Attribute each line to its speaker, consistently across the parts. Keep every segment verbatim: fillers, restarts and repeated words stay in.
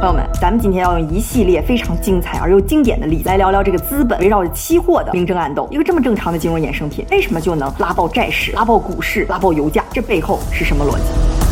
Speaker 1: 朋友们，咱们今天要用一系列非常精彩而又经典的例子来聊聊这个资本围绕着期货的明争暗斗。一个这么正常的金融衍生品，为什么就能拉爆债市、拉爆股市、拉爆油价？这背后是什么逻辑？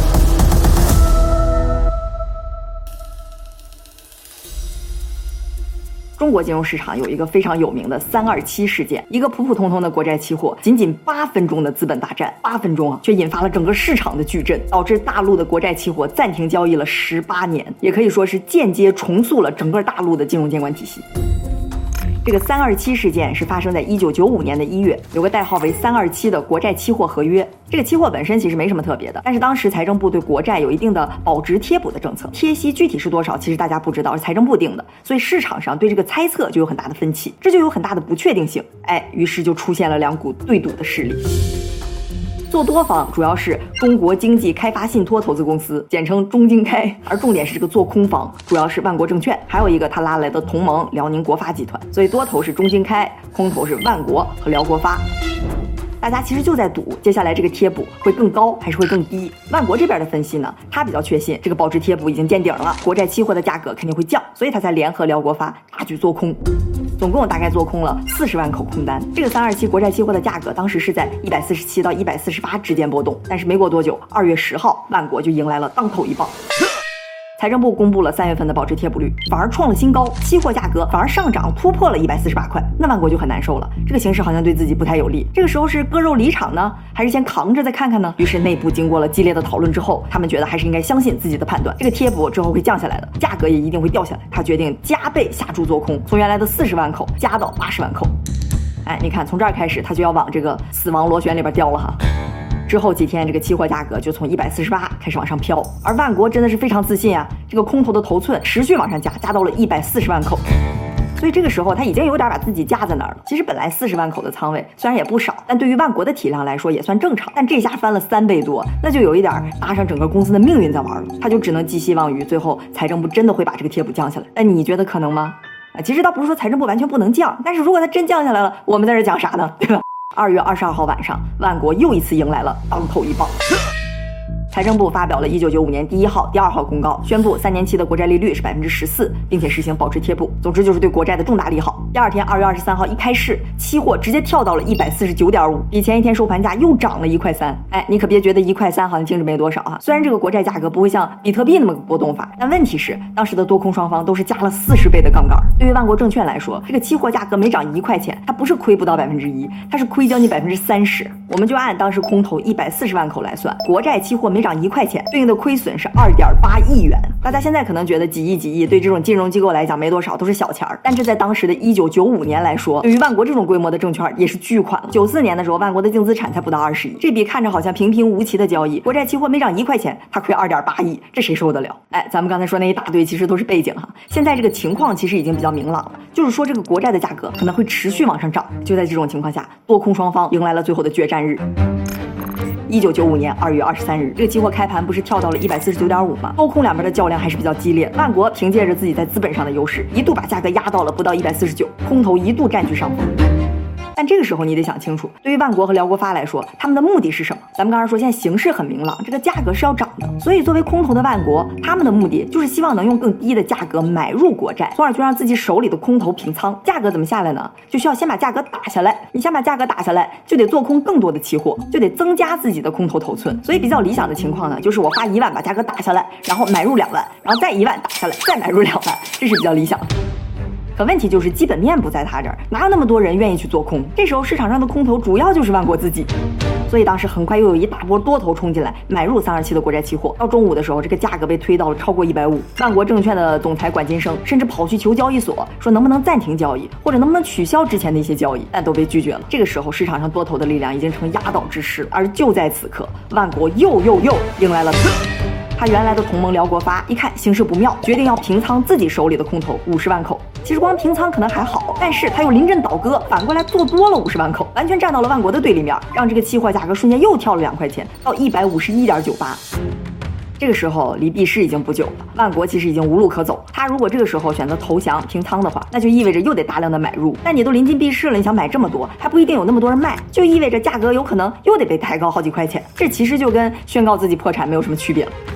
Speaker 1: 中国金融市场有一个非常有名的三二七事件，一个普普通通的国债期货，仅仅八分钟的资本大战，八分钟啊，却引发了整个市场的巨震，导致大陆的国债期货暂停交易了十八年，也可以说是间接重塑了整个大陆的金融监管体系。这个三二七事件是发生在一九九五年的一月，有个代号为三二七的国债期货合约。这个期货本身其实没什么特别的，但是当时财政部对国债有一定的保值贴补的政策，贴息具体是多少，其实大家不知道，是财政部定的，所以市场上对这个猜测就有很大的分歧，这就有很大的不确定性。哎，于是就出现了两股对赌的势力。做多方主要是中国经济开发信托投资公司，简称中经开，而重点是这个做空方主要是万国证券，还有一个他拉来的同盟辽宁国发集团，所以多头是中经开，空头是万国和辽国发。大家其实就在赌接下来这个贴补会更高还是会更低。万国这边的分析呢，他比较确信这个保值贴补已经见顶了，国债期货的价格肯定会降，所以他才联合辽国发大举做空，总共大概做空了四十万口空单。这个三二七国债期货的价格当时是在一百四十七到一百四十八之间波动，但是没过多久，二月十号万国就迎来了当头一棒。财政部公布了三月份的保值贴补率，反而创了新高，期货价格反而上涨突破了一百四十八块，那万国就很难受了，这个形势好像对自己不太有利。这个时候是割肉离场呢，还是先扛着再看看呢？于是内部经过了激烈的讨论之后，他们觉得还是应该相信自己的判断，这个贴补之后会降下来的，价格也一定会掉下来。他决定加倍下注做空，从原来的四十万口加到八十万口。哎，你看从这儿开始，他就要往这个死亡螺旋里边掉了哈。之后几天，这个期货价格就从一百四十八开始往上飘，而万国真的是非常自信啊，这个空头的头寸持续往上加，加到了一百四十万口，所以这个时候他已经有点把自己架在那儿了。其实本来四十万口的仓位虽然也不少，但对于万国的体量来说也算正常，但这下翻了三倍多，那就有一点搭上整个公司的命运在玩了，他就只能寄希望于最后财政部真的会把这个贴补降下来。但你觉得可能吗？啊，其实倒不是说财政部完全不能降，但是如果他真降下来了，我们在这讲啥呢？对吧？二月二十二号晚上，万国又一次迎来了当头一棒。财政部发表了一九九五年第一号、第二号公告，宣布三年期的国债利率是百分之十四，并且实行保值贴补。总之就是对国债的重大利好。第二天，二月二十三号一开市，期货直接跳到了一百四十九点五，比前一天收盘价又涨了一块三。哎，你可别觉得一块三好像听着没多少啊。虽然这个国债价格不会像比特币那么个波动法，但问题是当时的多空双方都是加了四十倍的杠杆。对于万国证券来说，这个期货价格每涨一块钱，它不是亏不到百分之一，它是亏将近百分之三十。我们就按当时空头一百四十万口来算，国债期货每涨一块钱，对应的亏损是二点八亿元。大家现在可能觉得几亿几亿对这种金融机构来讲没多少，都是小钱儿，但这在当时的一九九五年来说，对于万国这种规模的证券也是巨款了。九四年的时候，万国的净资产才不到二十亿，这笔看着好像平平无奇的交易，国债期货每涨一块钱，它亏二点八亿，这谁受得了？哎，咱们刚才说那一大堆其实都是背景哈。现在这个情况其实已经比较明朗了，就是说这个国债的价格可能会持续往上涨。就在这种情况下，多空双方迎来了最后的决战日。一九九五年二月二十三日，这个期货开盘不是跳到了一百四十九点五吗？多空两边的较量还是比较激烈。万国凭借着自己在资本上的优势，一度把价格压到了不到一百四十九，空头一度占据上风。但这个时候你得想清楚，对于万国和辽国发来说，他们的目的是什么？咱们刚才说现在形势很明朗，这个价格是要涨的，所以作为空头的万国，他们的目的就是希望能用更低的价格买入国债，从而就让自己手里的空头平仓。价格怎么下来呢？就需要先把价格打下来，你想把价格打下来，就得做空更多的期货，就得增加自己的空头头寸。所以比较理想的情况呢，就是我花一万把价格打下来，然后买入两万，然后再一万打下来，再买入两万，这是比较理想的。可问题就是基本面不在他这儿，哪有那么多人愿意去做空？这时候市场上的空头主要就是万国自己，所以当时很快又有一大波多头冲进来买入三二七的国债期货。到中午的时候，这个价格被推到了超过一百五。万国证券的总裁管金生甚至跑去求交易所，说能不能暂停交易，或者能不能取消之前的一些交易，但都被拒绝了。这个时候市场上多头的力量已经成压倒之势了。而就在此刻，万国又又又迎来了他原来的同盟辽国发一看形势不妙，决定要平仓自己手里的空头五十万口。其实光平仓可能还好，但是他又临阵倒戈，反过来做多了五十万口，完全站到了万国的对立面，让这个期货价格瞬间又跳了两块钱，到一百五十一点九八。这个时候离闭市已经不久了，万国其实已经无路可走。他如果这个时候选择投降平仓的话，那就意味着又得大量的买入。但你都临近闭市了，你想买这么多，还不一定有那么多人卖，就意味着价格有可能又得被抬高好几块钱。这其实就跟宣告自己破产没有什么区别了。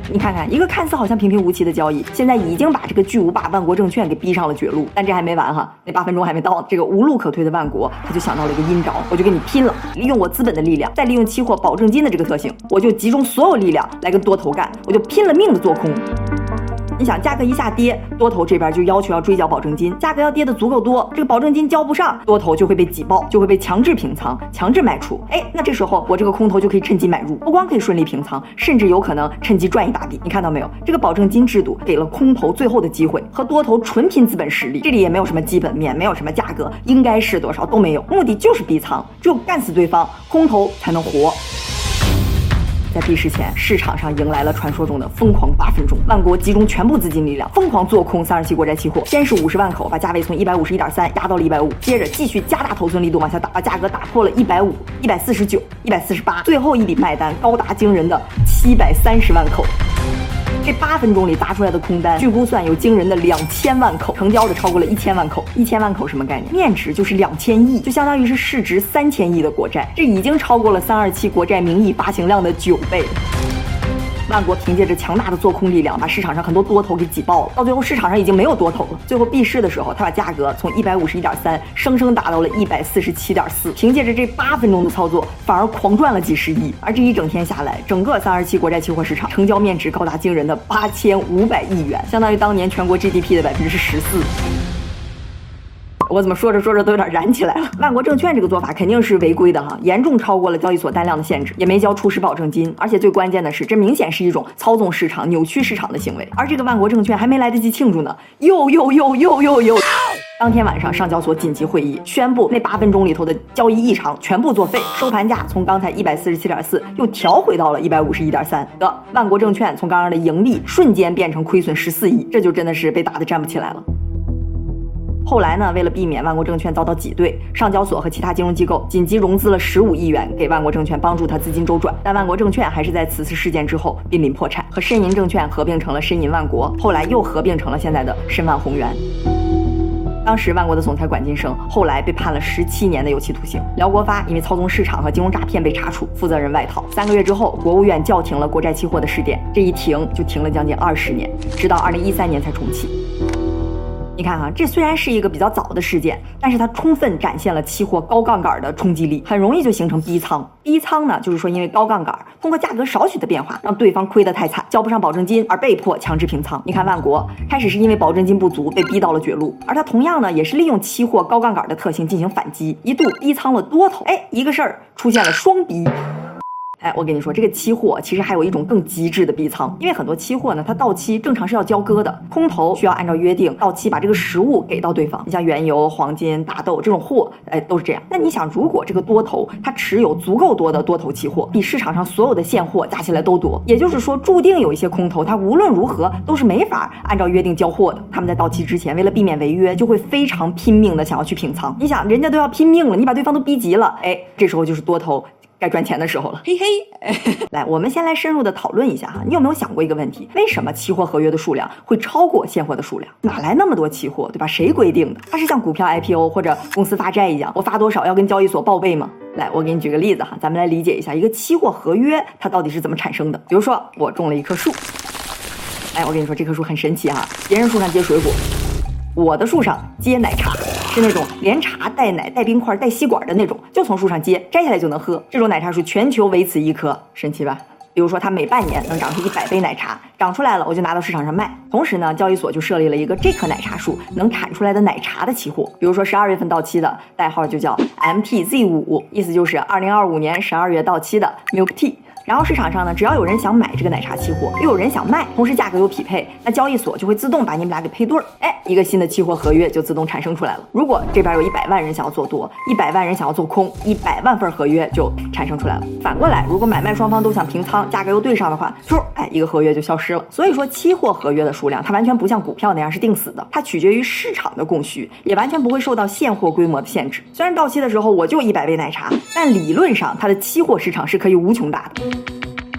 Speaker 1: 你看看，一个看似好像平平无奇的交易，现在已经把这个巨无霸万国证券给逼上了绝路。但这还没完哈，那八分钟还没到，这个无路可退的万国，他就想到了一个阴招，我就跟你拼了，利用我资本的力量，再利用期货保证金的这个特性，我就集中所有力量来跟多头干，我就拼了命的做空。你想价格一下跌，多头这边就要求要追缴保证金，价格要跌的足够多，这个保证金交不上，多头就会被挤爆，就会被强制平仓，强制卖出。哎，那这时候我这个空头就可以趁机买入，不光可以顺利平仓，甚至有可能趁机赚一大笔。你看到没有？这个保证金制度给了空头最后的机会，和多头纯拼资本实力。这里也没有什么基本面，没有什么价格应该是多少都没有，目的就是逼仓，只有干死对方，空头才能活。在闭市前，市场上迎来了传说中的疯狂八分钟，万国集中全部资金力量，疯狂做空三十期国债期货。先是五十万口，把价位从一百五十一点三压到了一百五，接着继续加大头寸力度往下打，把价格打破了一百五、一百四十九、一百四十八，最后一笔卖单高达惊人的七百三十万口。这八分钟里砸出来的空单，据估算有惊人的两千万口，成交的超过了一千万口。一千万口什么概念？面值就是两千亿，就相当于是市值三千亿的国债，这已经超过了三二七国债名义发行量的九倍。万国凭借着强大的做空力量，把市场上很多多头给挤爆了。到最后，市场上已经没有多头了。最后闭市的时候，他把价格从一百五十一点三生生打到了一百四十七点四。凭借着这八分钟的操作，反而狂赚了几十亿。而这一整天下来，整个三二七国债期货市场成交面值高达惊人的八千五百亿元，相当于当年全国 G D P 的百分之十四。我怎么说着说着都有点燃起来了。万国证券这个做法肯定是违规的哈，严重超过了交易所单量的限制，也没交初始保证金，而且最关键的是，这明显是一种操纵市场、扭曲市场的行为。而这个万国证券还没来得及庆祝呢，又又又又又又。当天晚上，上交所紧急会议宣布，那八分钟里头的交易异常全部作废，收盘价从刚才一百四十七点四又调回到了一百五十一点三。得，万国证券从刚刚的盈利瞬间变成亏损十四亿，这就真的是被打得站不起来了。后来呢，为了避免万国证券遭到挤兑，上交所和其他金融机构紧急融资了十五亿元给万国证券，帮助它资金周转。但万国证券还是在此次事件之后濒临破产，和申银证券合并成了申银万国，后来又合并成了现在的申万宏源。当时万国的总裁管金生后来被判了十七年的有期徒刑。辽国发因为操纵市场和金融诈骗被查处，负责人外逃。三个月之后，国务院叫停了国债期货的试点，这一停就停了将近二十年，直到二零一三年才重启。你看哈，这虽然是一个比较早的事件，但是它充分展现了期货高杠杆的冲击力，很容易就形成逼仓。逼仓呢，就是说因为高杠杆，通过价格少许的变化，让对方亏得太惨，交不上保证金，而被迫强制平仓。你看万国开始是因为保证金不足被逼到了绝路，而它同样呢也是利用期货高杠杆的特性进行反击，一度逼仓了多头。哎，一个事儿出现了双逼。哎，我跟你说，这个期货其实还有一种更极致的逼仓，因为很多期货呢，它到期正常是要交割的，空头需要按照约定到期把这个实物给到对方。你像原油、黄金、大豆这种货，哎，都是这样。那你想，如果这个多头他持有足够多的多头期货，比市场上所有的现货加起来都多，也就是说，注定有一些空头他无论如何都是没法按照约定交货的。他们在到期之前，为了避免违约，就会非常拼命的想要去平仓。你想，人家都要拼命了，你把对方都逼急了，哎，这时候就是多头该赚钱的时候了，嘿嘿。来，我们先来深入的讨论一下哈，你有没有想过一个问题？为什么期货合约的数量会超过现货的数量？哪来那么多期货，对吧？谁规定的？它是像股票 I P O 或者公司发债一样，我发多少要跟交易所报备吗？来，我给你举个例子哈，咱们来理解一下一个期货合约它到底是怎么产生的。比如说，我种了一棵树，哎，我跟你说这棵树很神奇哈，别人树上结水果，我的树上结奶茶，是那种连茶带奶带冰块带吸管的那种，就从树上接，摘下来就能喝。这种奶茶树全球唯此一棵，神奇吧？比如说它每半年能长出一百杯奶茶，长出来了我就拿到市场上卖。同时呢，交易所就设立了一个这棵奶茶树能产出来的奶茶的期货，比如说十二月份到期的，代号就叫 M T Z 五， 意思就是二零二五年十二月到期的 Milk Tea。然后市场上呢，只要有人想买这个奶茶期货，又有人想卖，同时价格又匹配，那交易所就会自动把你们俩给配对儿，哎，一个新的期货合约就自动产生出来了。如果这边有一百万人想要做多，一百万人想要做空，一百万份合约就产生出来了。反过来，如果买卖双方都想平仓，价格又对上的话，就哎，一个合约就消失了。所以说，期货合约的数量它完全不像股票那样是定死的，它取决于市场的供需，也完全不会受到现货规模的限制。虽然到期的时候我就一百杯奶茶，但理论上它的期货市场是可以无穷大的。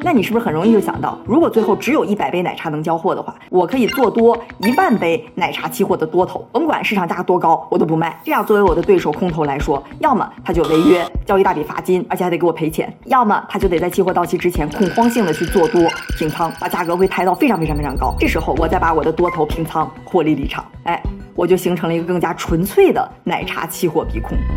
Speaker 1: 那你是不是很容易就想到，如果最后只有一百杯奶茶能交货的话，我可以做多一万杯奶茶期货的多头，甭管市场价格多高，我都不卖。这样作为我的对手空头来说，要么他就违约，交一大笔罚金，而且还得给我赔钱；要么他就得在期货到期之前恐慌性的去做多平仓，把价格会抬到非常非常非常高。这时候我再把我的多头平仓获利离场，哎，我就形成了一个更加纯粹的奶茶期货逼空。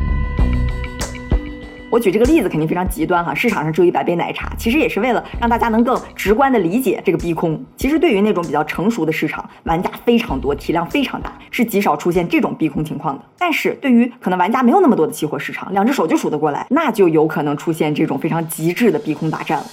Speaker 1: 我举这个例子肯定非常极端哈，市场上只有一百杯奶茶，其实也是为了让大家能更直观的理解这个逼空。其实对于那种比较成熟的市场，玩家非常多，体量非常大，是极少出现这种逼空情况的。但是对于可能玩家没有那么多的期货市场，两只手就数得过来，那就有可能出现这种非常极致的逼空大战了。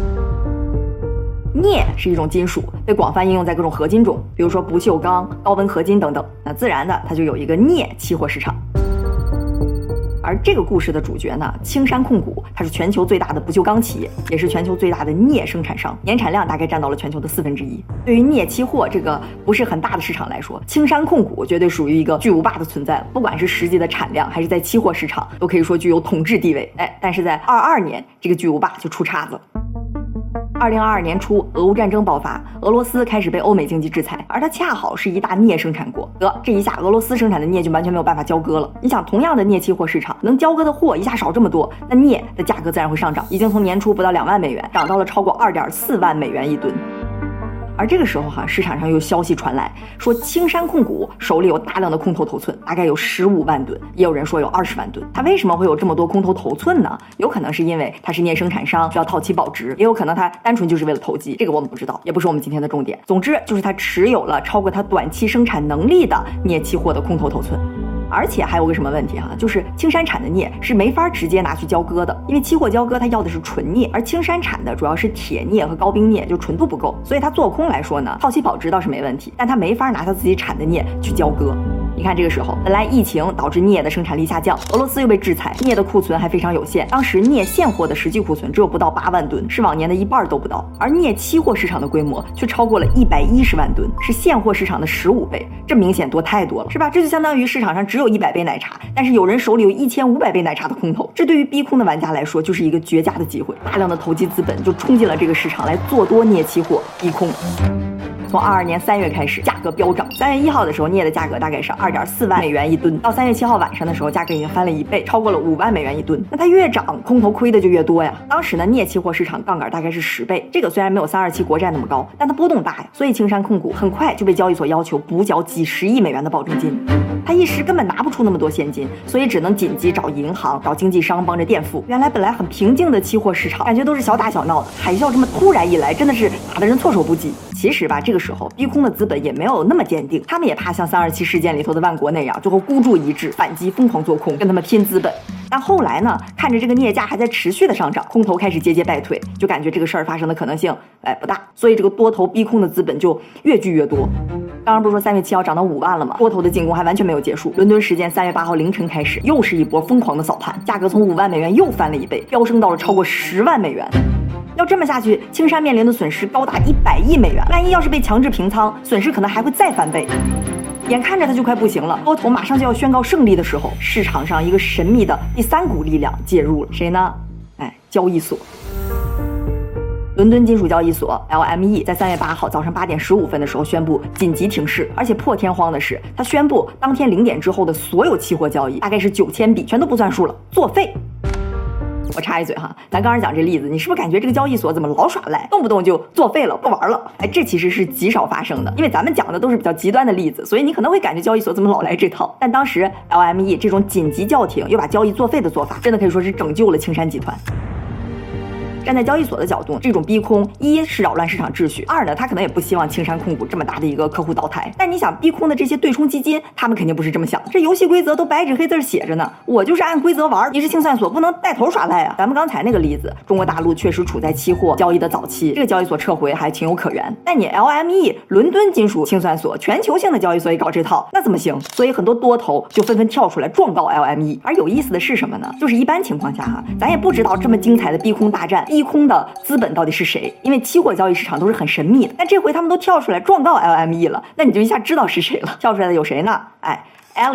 Speaker 1: 镍是一种金属，被广泛应用在各种合金中，比如说不锈钢、高温合金等等，那自然的它就有一个镍期货市场。而这个故事的主角呢，青山控股，它是全球最大的不锈钢企业，也是全球最大的镍生产商，年产量大概占到了全球的四分之一。对于镍期货这个不是很大的市场来说，青山控股绝对属于一个巨无霸的存在，不管是实际的产量还是在期货市场，都可以说具有统治地位。哎，但是在二二年，这个巨无霸就出岔子了。二零二二年初，俄乌战争爆发，俄罗斯开始被欧美经济制裁，而它恰好是一大镍生产国。得，这一下俄罗斯生产的镍就完全没有办法交割了。你想，同样的镍期货市场，能交割的货一下少这么多，那镍的价格自然会上涨，已经从年初不到两万美元，涨到了超过二点四万美元一吨。而这个时候哈、啊，市场上有消息传来，说青山控股手里有大量的空头头寸，大概有十五万吨，也有人说有二十万吨。它为什么会有这么多空头头寸呢？有可能是因为它是镍生产商，需要套期保值，也有可能它单纯就是为了投机，这个我们不知道，也不是我们今天的重点。总之就是它持有了超过它短期生产能力的镍期货的空头头寸。而且还有个什么问题哈、啊，就是青山产的镍是没法直接拿去交割的，因为期货交割它要的是纯镍，而青山产的主要是铁镍和高冰镍，就纯度不够，所以它做空来说呢，套期保值倒是没问题，但它没法拿它自己产的镍去交割。你看这个时候，本来疫情导致镍的生产力下降，俄罗斯又被制裁，镍的库存还非常有限，当时镍现货的实际库存只有不到八万吨，是往年的一半都不到，而镍期货市场的规模却超过了一百一十万吨，是现货市场的十五倍，这明显多太多了，是吧？这就相当于市场上只有一百杯奶茶，但是有人手里有一千五百杯奶茶的空头，这对于逼空的玩家来说就是一个绝佳的机会，大量的投机资本就冲进了这个市场来做多镍期货逼空。从二二年三月开始，价格飙涨。三月一号的时候，镍的价格大概是二点四万美元一吨，到三月七号晚上的时候，价格已经翻了一倍，超过了五万美元一吨。那它越涨，空头亏的就越多呀。当时呢，镍期货市场杠杆大概是十倍，这个虽然没有三二七国债那么高，但它波动大呀，所以青山控股很快就被交易所要求补缴几十亿美元的保证金。他一时根本拿不出那么多现金，所以只能紧急找银行、找经纪商帮着垫付。原来本来很平静的期货市场，感觉都是小打小闹的，海啸这么突然一来，真的是打得人措手不及。其实吧，这个时候逼空的资本也没有那么坚定，他们也怕像三二七事件里头的万国那样，最后孤注一掷，反击疯狂做空，跟他们拼资本。但后来呢，看着这个镍价还在持续的上涨，空头开始节节败退，就感觉这个事儿发生的可能性哎不大，所以这个多头逼空的资本就越聚越多。当然不是说三月七号涨到五万了吗？多头的进攻还完全没有结束。伦敦时间三月八号凌晨开始，又是一波疯狂的扫盘，价格从五万美元又翻了一倍，飙升到了超过十万美元。要这么下去，青山面临的损失高达一百亿美元，万一要是被强制平仓，损失可能还会再翻倍。眼看着它就快不行了，多头马上就要宣告胜利的时候，市场上一个神秘的第三股力量介入了，谁呢？哎，交易所。伦敦金属交易所 L M E 在三月八号早上八点十五分的时候宣布紧急停市，而且破天荒的是，他宣布当天零点之后的所有期货交易，大概是九千笔，全都不算数了，作废。我插一嘴哈，咱刚才讲这例子，你是不是感觉这个交易所怎么老耍赖，动不动就作废了，不玩了？哎，这其实是极少发生的，因为咱们讲的都是比较极端的例子，所以你可能会感觉交易所怎么老来这套。但当时 L M E 这种紧急叫停又把交易作废的做法，真的可以说是拯救了青山集团。站在交易所的角度，这种逼空一是扰乱市场秩序，二呢，他可能也不希望青山控股这么大的一个客户倒台。但你想，逼空的这些对冲基金，他们肯定不是这么想，这游戏规则都白纸黑字写着呢，我就是按规则玩，你是清算所，不能带头耍赖啊。咱们刚才那个例子，中国大陆确实处在期货交易的早期，这个交易所撤回还情有可原。但你 L M E 伦敦金属清算所全球性的交易所也搞这套，那怎么行？所以很多多头就纷纷跳出来状告 L M E。而有意思的是什么呢？就是一般情况下哈，咱也不知道这么精彩的逼空大战，逼空的资本到底是谁？因为期货交易市场都是很神秘的。但这回他们都跳出来状告 L M E 了，那你就一下知道是谁了。跳出来的有谁呢？哎 ，Elliott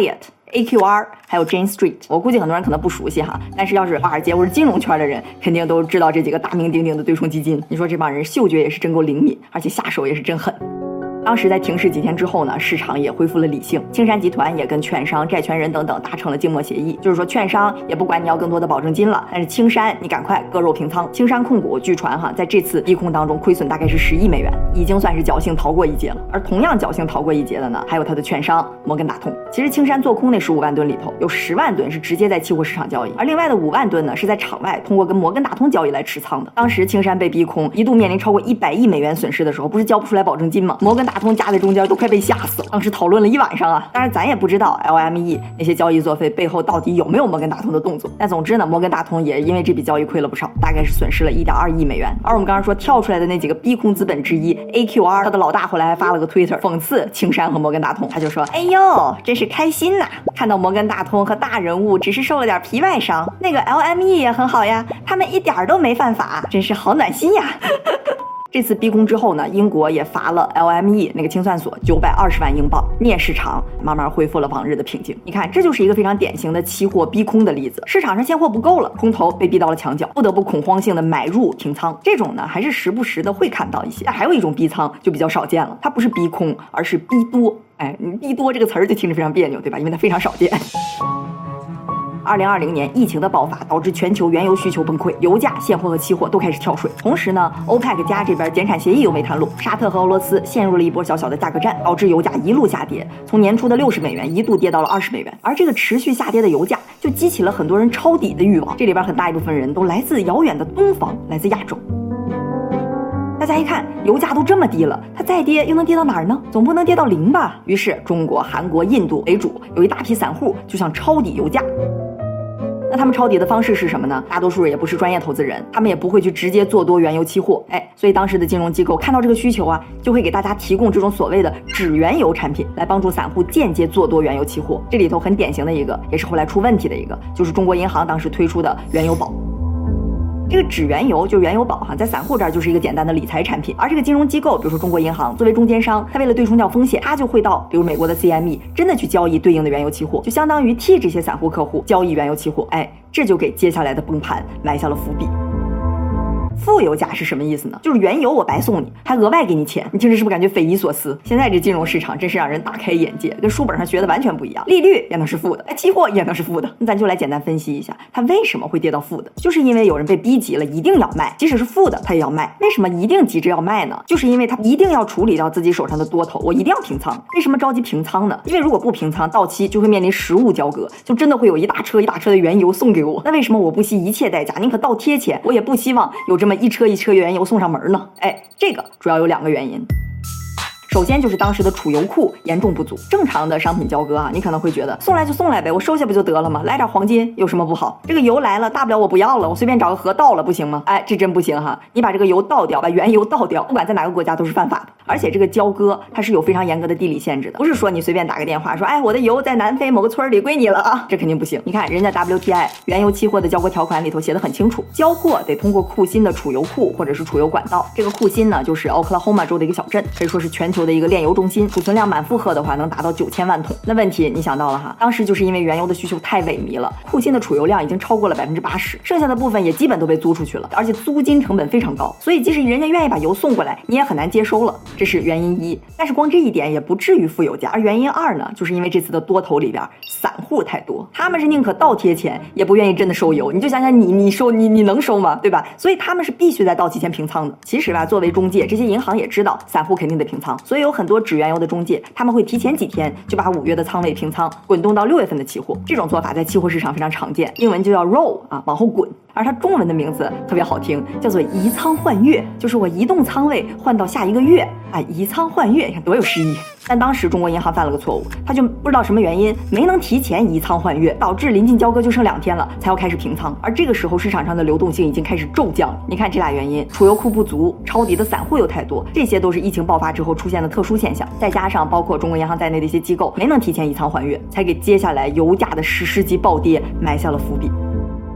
Speaker 1: A Q R 还有 Jane Street。我估计很多人可能不熟悉哈，但是要是华尔街或者金融圈的人，肯定都知道这几个大名鼎鼎的对冲基金。你说这帮人嗅觉也是真够灵敏，而且下手也是真狠。当时在停市几天之后呢，市场也恢复了理性。青山集团也跟券商、债权人等等达成了静默协议，就是说券商也不管你要更多的保证金了，但是青山你赶快割肉平仓。青山控股据传哈，在这次逼空当中亏损大概是十亿美元，已经算是侥幸逃过一劫了。而同样侥幸逃过一劫的呢，还有他的券商摩根大通。其实青山做空那十五万吨里头，有十万吨是直接在期货市场交易，而另外的五万吨呢是在场外通过跟摩根大通交易来持仓的。当时青山被逼空，一度面临超过一百亿美元损失的时候，不是交不出来保证金吗？摩根大通夹在中间都快被吓死了，当时讨论了一晚上啊。当然咱也不知道 L M E 那些交易作废背后到底有没有摩根大通的动作，但总之呢，摩根大通也因为这笔交易亏了不少，大概是损失了 一点二亿美元。而我们刚刚说跳出来的那几个逼空资本之一 A Q R， 他的老大后来还发了个 Twitter 讽刺青山和摩根大通，他就说：哎呦，真是开心呐、啊！看到摩根大通和大人物只是受了点皮外伤，那个 L M E 也很好呀，他们一点都没犯法，真是好暖心呀！这次逼空之后呢，英国也罚了 L M E 那个清算所九百二十万英镑，镍市场慢慢恢复了往日的平静。你看，这就是一个非常典型的期货逼空的例子。市场上现货不够了，空头被逼到了墙角，不得不恐慌性的买入平仓。这种呢，还是时不时的会看到一些。但还有一种逼仓就比较少见了，它不是逼空，而是逼多。哎，逼多这个词儿就听着非常别扭，对吧？因为它非常少见。二零二零年疫情的爆发导致全球原油需求崩溃，油价、现货和期货都开始跳水。同时呢，欧佩克加这边减产协议又没谈拢，沙特和俄罗斯陷入了一波小小的价格战，导致油价一路下跌，从年初的六十美元一度跌到了二十美元。而这个持续下跌的油价就激起了很多人抄底的欲望，这里边很大一部分人都来自遥远的东方，来自亚洲。大家一看油价都这么低了，它再跌又能跌到哪儿呢？总不能跌到零吧？于是中国、韩国、印度为主，有一大批散户就想抄底油价。那他们抄底的方式是什么呢？大多数也不是专业投资人，他们也不会去直接做多原油期货，哎，所以当时的金融机构看到这个需求啊，就会给大家提供这种所谓的纸原油产品，来帮助散户间接做多原油期货。这里头很典型的一个，也是后来出问题的一个，就是中国银行当时推出的原油宝。这个纸原油就是原油宝哈，在散户这儿就是一个简单的理财产品，而这个金融机构，比如说中国银行作为中间商，它为了对冲掉风险，它就会到比如美国的 C M E 真的去交易对应的原油期货，就相当于替这些散户客户交易原油期货，哎，这就给接下来的崩盘埋下了伏笔。负油价是什么意思呢？就是原油我白送你，还额外给你钱，你听着是不是感觉匪夷所思？现在这金融市场真是让人大开眼界，跟书本上学的完全不一样。利率也能是负的，哎，期货也能是负的。那咱就来简单分析一下，它为什么会跌到负的？就是因为有人被逼急了，一定要卖，即使是负的，他也要卖。为什么一定急着要卖呢？就是因为他一定要处理掉自己手上的多头，我一定要平仓。为什么着急平仓呢？因为如果不平仓，到期就会面临实物交割，就真的会有一大车一大车的原油送给我。那为什么我不惜一切代价，宁可倒贴钱，我也不希望有这么一车一车原油送上门呢？哎，这个主要有两个原因。首先就是当时的储油库严重不足。正常的商品交割啊，你可能会觉得送来就送来呗，我收下不就得了吗？来点黄金有什么不好？这个油来了，大不了我不要了，我随便找个河倒了不行吗？哎，这真不行哈！你把这个油倒掉，把原油倒掉，不管在哪个国家都是犯法的。而且这个交割它是有非常严格的地理限制的，不是说你随便打个电话说，哎，我的油在南非某个村里归你了啊，这肯定不行。你看人家 W T I 原油期货的交割条款里头写的很清楚，交货得通过库欣的储油库或者是储油管道。这个库欣呢，就是 Oklahoma 州的一个小镇，可以说是全球的一个炼油中心，储存量满负荷的话能达到九千万桶。那问题你想到了哈，当时就是因为原油的需求太萎靡了，库欣的储油量已经超过了百分之八十，剩下的部分也基本都被租出去了，而且租金成本非常高，所以即使人家愿意把油送过来，你也很难接收了。这是原因一。但是光这一点也不至于负油价。而原因二呢，就是因为这次的多头里边散户太多，他们是宁可倒贴钱也不愿意真的收油。你就想想你你收你你能收吗？对吧？所以他们是必须在到期前平仓的。其实吧，作为中介，这些银行也知道散户肯定得平仓，所以有很多纸原油的中介，他们会提前几天就把五月的仓位平仓，滚动到六月份的期货。这种做法在期货市场非常常见，英文就叫 roll 啊，往后滚。而它中文的名字特别好听，叫做移仓换月，就是我移动仓位换到下一个月啊，移仓换月，你看多有诗意。但当时中国银行犯了个错误，他就不知道什么原因没能提前移仓换月，导致临近交割就剩两天了才要开始平仓。而这个时候市场上的流动性已经开始骤降。你看这俩原因，储油库不足，抄底的散户又太多，这些都是疫情爆发之后出现的特殊现象。再加上包括中国银行在内的一些机构没能提前移仓换月，才给接下来油价的史诗级暴跌埋下了伏笔。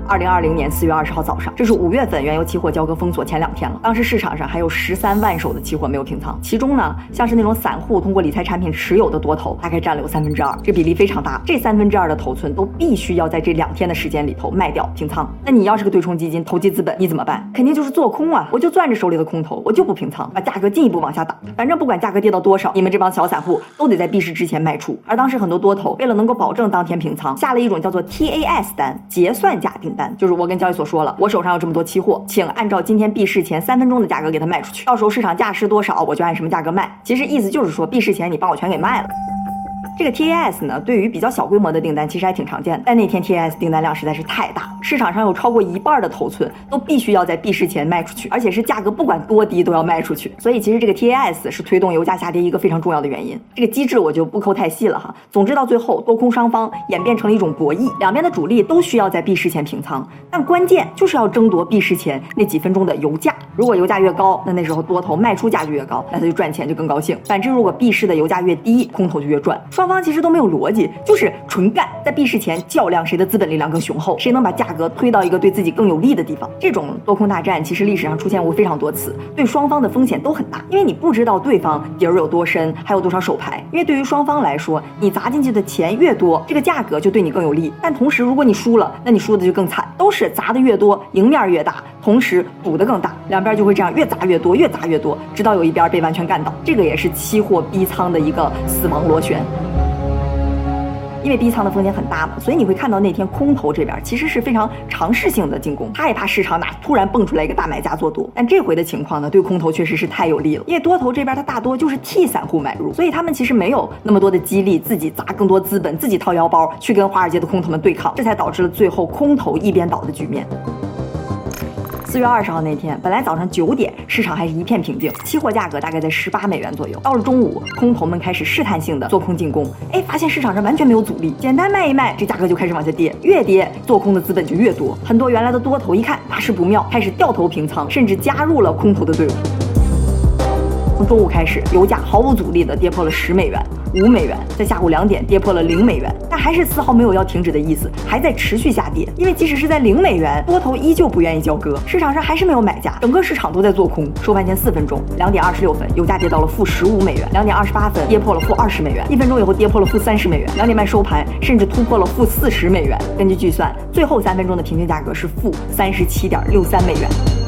Speaker 1: 二零二零年四月二十号早上，这是五月份原油期货交割封锁前两天了。当时市场上还有十三万手的期货没有平仓，其中呢，像是那种散户通过理财产品持有的多头，大概占了有三分之二，这比例非常大。这三分之二的头寸都必须要在这两天的时间里头卖掉平仓。那你要是个对冲基金、投机资本，你怎么办？肯定就是做空啊！我就攥着手里的空头，我就不平仓，把价格进一步往下打。反正不管价格跌到多少，你们这帮小散户都得在闭市之前卖出。而当时很多多头为了能够保证当天平仓，下了一种叫做 T A S 单，结算价订单，就是我跟交易所说了，我手上有这么多期货，请按照今天闭市前三分钟的价格给它卖出去，到时候市场价是多少，我就按什么价格卖。其实意思就是说，闭市前你帮我全给卖了。这个 T A S 呢，对于比较小规模的订单其实还挺常见的，但那天 T A S 订单量实在是太大，市场上有超过一半的头寸都必须要在闭市前卖出去，而且是价格不管多低都要卖出去。所以其实这个 T A S 是推动油价下跌一个非常重要的原因。这个机制我就不抠太细了哈。总之到最后，多空双方演变成了一种博弈，两边的主力都需要在闭市前平仓，但关键就是要争夺闭市前那几分钟的油价。如果油价越高，那那时候多头卖出价就越高，那他就赚钱就更高兴。反之，如果闭市的油价越低，空头就越赚。双方其实都没有逻辑，就是纯干，在闭市前较量谁的资本力量更雄厚，谁能把价格推到一个对自己更有利的地方。这种多空大战其实历史上出现过非常多次，对双方的风险都很大，因为你不知道对方底儿有多深，还有多少手牌。因为对于双方来说，你砸进去的钱越多，这个价格就对你更有利。但同时，如果你输了，那你输的就更惨。都是砸的越多，赢面越大，同时赌的更大，两边就会这样越砸越多，越砸越多，直到有一边被完全干倒。这个也是期货逼仓的一个死亡螺旋。因为逼仓的风险很大嘛，所以你会看到那天空头这边其实是非常尝试性的进攻，他也怕市场哪突然蹦出来一个大买家做多。但这回的情况呢，对空头确实是太有利了，因为多头这边他大多就是替散户买入，所以他们其实没有那么多的激励自己砸更多资本，自己掏腰包去跟华尔街的空头们对抗，这才导致了最后空头一边倒的局面。四月二十号那天，本来早上九点市场还是一片平静，期货价格大概在十八美元左右。到了中午，空头们开始试探性的做空进攻，哎，发现市场上完全没有阻力，简单卖一卖，这价格就开始往下跌，越跌做空的资本就越多。很多原来的多头一看大事不妙，开始掉头平仓，甚至加入了空头的队伍。从中午开始，油价毫无阻力的跌破了十美元、五美元，在下午两点跌破了零美元，但还是丝毫没有要停止的意思，还在持续下跌。因为即使是在零美元，多头依旧不愿意交割，市场上还是没有买家，整个市场都在做空。收盘前四分钟，两点二十六分，油价跌到了负十五美元；两点二十八分，跌破了负二十美元；一分钟以后跌破了负三十美元；两点半收盘，甚至突破了负四十美元。根据计算，最后三分钟的平均价格是负三十七点六三美元。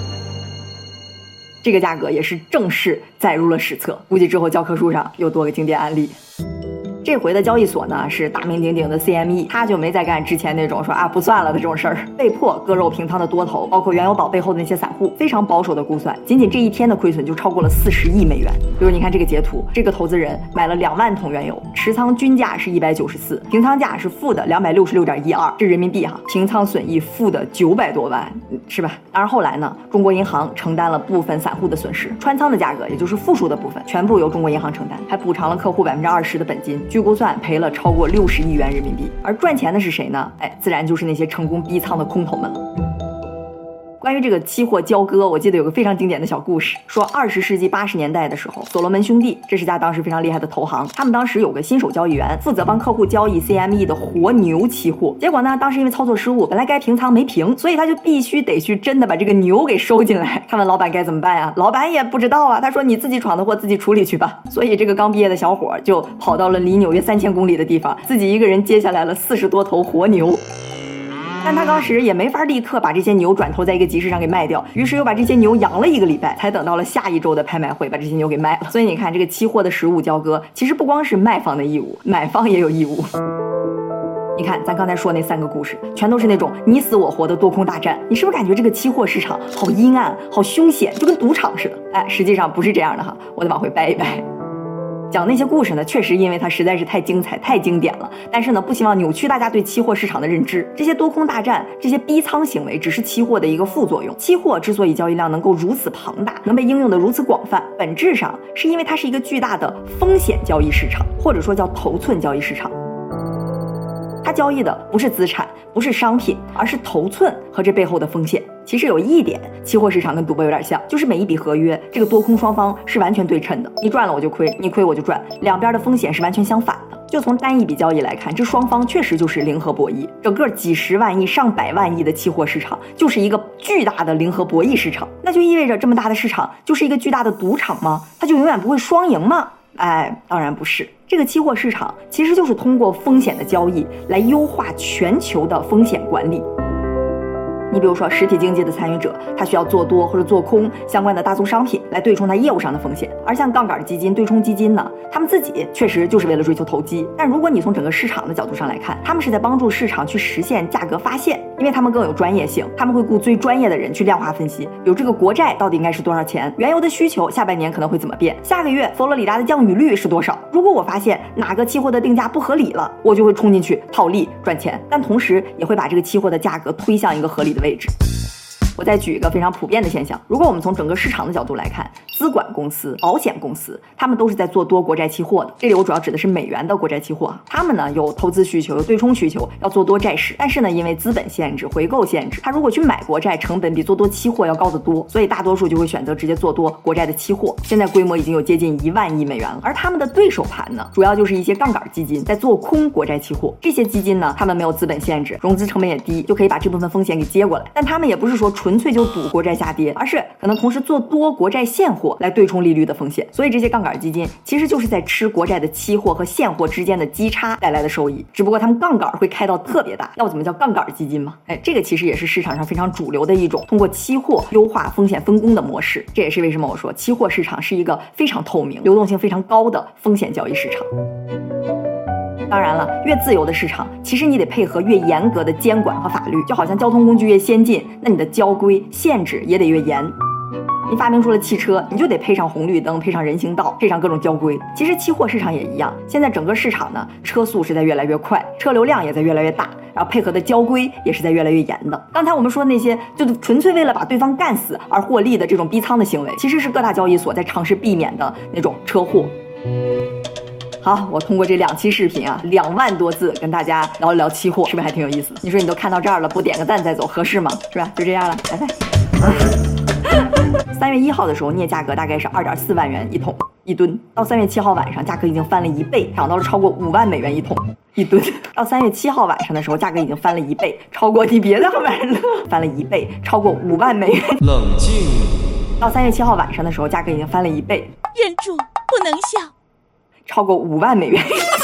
Speaker 1: 这个价格也是正式载入了史册，估计之后教科书上又多个经典案例。这回的交易所呢是大名鼎鼎的 C M E， 他就没再干之前那种说啊不算了的这种事儿，被迫割肉平仓的多头，包括原油宝背后的那些散户，非常保守的估算，仅仅这一天的亏损就超过了四十亿美元。比如你看这个截图，这个投资人买了两万桶原油，持仓均价是一百九十四，平仓价是负的两百六十六点一二，这人民币哈，平仓损益负的九百多万，是吧？当然后来呢，中国银行承担了部分散户的损失，穿仓的价格也就是负数的部分，全部由中国银行承担，还补偿了客户百分之二十的本金。据估算赔了超过六十亿元人民币，而赚钱的是谁呢？哎，自然就是那些成功逼仓的空头们了。关于这个期货交割，我记得有个非常经典的小故事，说二十世纪八十年代的时候，所罗门兄弟这是家当时非常厉害的投行，他们当时有个新手交易员，负责帮客户交易 C M E 的活牛期货。结果呢，当时因为操作失误，本来该平仓没平，所以他就必须得去真的把这个牛给收进来。他问老板该怎么办呀？老板也不知道啊，他说你自己闯的祸自己处理去吧。所以这个刚毕业的小伙就跑到了离纽约三千公里的地方，自己一个人接下来了四十多头活牛。但他当时也没法立刻把这些牛转头在一个集市上给卖掉，于是又把这些牛养了一个礼拜，才等到了下一周的拍卖会把这些牛给卖了。所以你看，这个期货的实物交割其实不光是卖方的义务，买方也有义务。你看咱刚才说那三个故事全都是那种你死我活的多空大战，你是不是感觉这个期货市场好阴暗好凶险，就跟赌场似的？哎，实际上不是这样的哈，我得往回掰一掰。讲那些故事呢，确实因为它实在是太精彩太经典了，但是呢不希望扭曲大家对期货市场的认知。这些多空大战这些逼仓行为只是期货的一个副作用，期货之所以交易量能够如此庞大，能被应用的如此广泛，本质上是因为它是一个巨大的风险交易市场，或者说叫头寸交易市场。它交易的不是资产不是商品，而是头寸和这背后的风险。其实有一点期货市场跟赌博有点像，就是每一笔合约这个多空双方是完全对称的，你赚了我就亏，你亏我就赚，两边的风险是完全相反的。 就从单一笔交易来看，这双方确实就是零和博弈。整个几十万亿、上百万亿的期货市场，就是一个巨大的零和博弈市场。那就意味着这么大的市场就是一个巨大的赌场吗？它就永远不会双赢吗？哎，当然不是。这个期货市场其实就是通过风险的交易来优化全球的风险管理。你比如说实体经济的参与者，他需要做多或者做空相关的大宗商品来对冲他业务上的风险，而像杠杆基金、对冲基金呢，他们自己确实就是为了追求投机。但如果你从整个市场的角度上来看，他们是在帮助市场去实现价格发现，因为他们更有专业性，他们会雇最专业的人去量化分析，比如这个国债到底应该是多少钱，原油的需求下半年可能会怎么变，下个月佛罗里达的降雨率是多少。如果我发现哪个期货的定价不合理了，我就会冲进去套利赚钱，但同时也会把这个期货的价格推向一个合理的位置。我再举一个非常普遍的现象，如果我们从整个市场的角度来看，资管公司、保险公司，他们都是在做多国债期货的。这里我主要指的是美元的国债期货，他们呢有投资需求、有对冲需求，要做多债市，但是呢因为资本限制、回购限制，他如果去买国债，成本比做多期货要高得多，所以大多数就会选择直接做多国债的期货。现在规模已经有接近一万亿美元了，而他们的对手盘呢，主要就是一些杠杆基金在做空国债期货。这些基金呢，他们没有资本限制，融资成本也低，就可以把这部分风险给接过来。但他们也不是说纯粹就赌国债下跌，而是可能同时做多国债现货来对冲利率的风险。所以这些杠杆基金其实就是在吃国债的期货和现货之间的基差带来的收益，只不过他们杠杆会开到特别大，要怎么叫杠杆基金吗？哎，这个其实也是市场上非常主流的一种通过期货优化风险分工的模式。这也是为什么我说期货市场是一个非常透明、流动性非常高的风险交易市场。当然了，越自由的市场，其实你得配合越严格的监管和法律，就好像交通工具越先进，那你的交规限制也得越严。你发明出了汽车，你就得配上红绿灯，配上人行道，配上各种交规。其实期货市场也一样，现在整个市场呢，车速是在越来越快，车流量也在越来越大，然后配合的交规也是在越来越严的。刚才我们说那些就纯粹为了把对方干死而获利的这种逼仓的行为，其实是各大交易所在尝试避免的那种车祸。好，我通过这两期视频啊，两万多字跟大家聊一聊期货，是不是还挺有意思？你说你都看到这儿了，不点个赞再走合适吗？是吧？就这样了，拜拜。三月一号的时候，镍价格大概是二点四万元一桶一吨，到三月七号晚上，价格已经翻了一倍，涨到了超过五万美元一桶一吨。到三月七号晚上的时候，价格已经翻了一倍，超过你别浪漫了，翻了一倍，超过五万美元。冷静。到三月七号晚上的时候，价格已经翻了一倍，
Speaker 2: 忍住，不能笑。
Speaker 1: 超过五万美元。